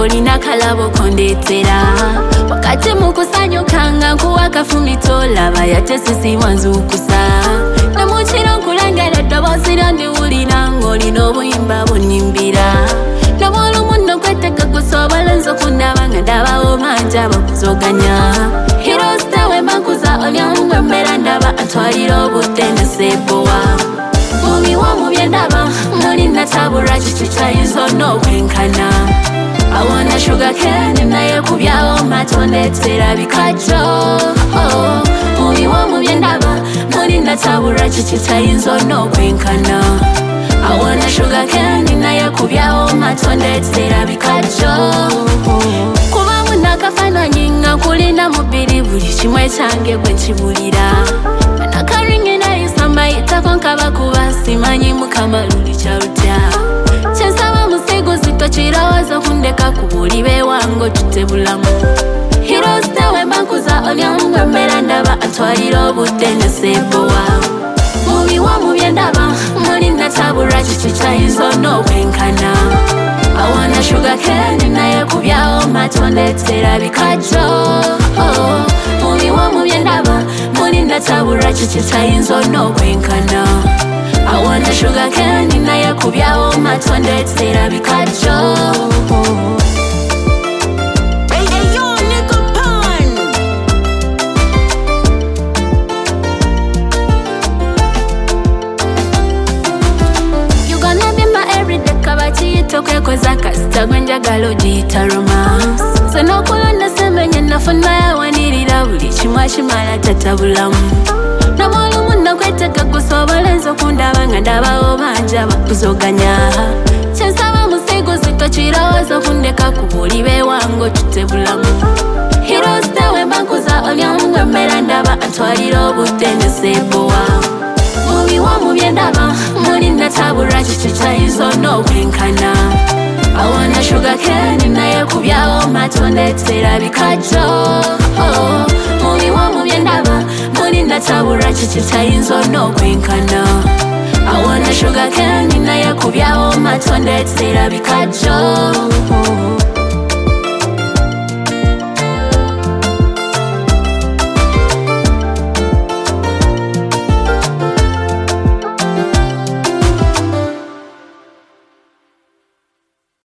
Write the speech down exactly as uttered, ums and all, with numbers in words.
ngolina kalabo kondetera wakati mukusanyukanga nkuwaka fumitola bayate sisi mwanzukusa namukiro nkulengera ddoboozi lyandiwulira ng'olina obuyimba bunyimbira nobwolu munno kweteka gusobola nzo kundaba nga ndabawo manja bakuzoganya Heroes tawe mbankuza olyomwe mbera ndaba atwalira obudde neseebowa mubiwa mu byendaba mulina tabura kiki kyayinza n'okwenkana I wanna sugar cane naye kubyawo matondetera bikajjo mubiwa mu byendaba mulina tabura kiki kyayinza n'okwenkana I wanna sugar cane naye kubyawo matondetera bikajjo kuba munakafaananyi nga kulina mubiri buli kimwe kyange gwe nkibulira nakaringe naye samba yitako nkaba kuba simanyi mukama luli kyalutya kyensaba musigo zito kirowoozo kundeka ku buli beewango tutte bulamu Heroes tawe mbankuza olyomwe mbera ndaba atwalira obudde neseebowa mubiwa mu byendaba mulina tabura kiki kyayinza n'okwenkana I wanna sugar cane naye kubyawo matondetera bikajjo mubiwa mu byendaba mulina tabura kiki kyayinza n'okwenkana I wanna sugar cane naye kubyawo matondetera bikajjo Tokwekoza kasita gwenjagala ogiyita romance senokulonda sembenye nafuna yawanirira buli kimwe kimala tatabulamu nobwolumu nakweteka gusobolenza okundaba nga ndabawo banja bakuzoganya kyensaba musigo zito kirowoozo kundeka ku buli beewango tutte bulamu Heroes tawe mbankuza olyomwe mbera ndaba atwalira obudde neseebowa mubiwa mu byendaba mulina tabura kiki kyayinza n'okwenkana I wanna sugar cane naye kubyawo matondetera bikajjo mubiwa mu byendaba mulina tabura kiki kyayinza n'okwenkana I wanna sugar cane naye kubyawo matondetera bikajjo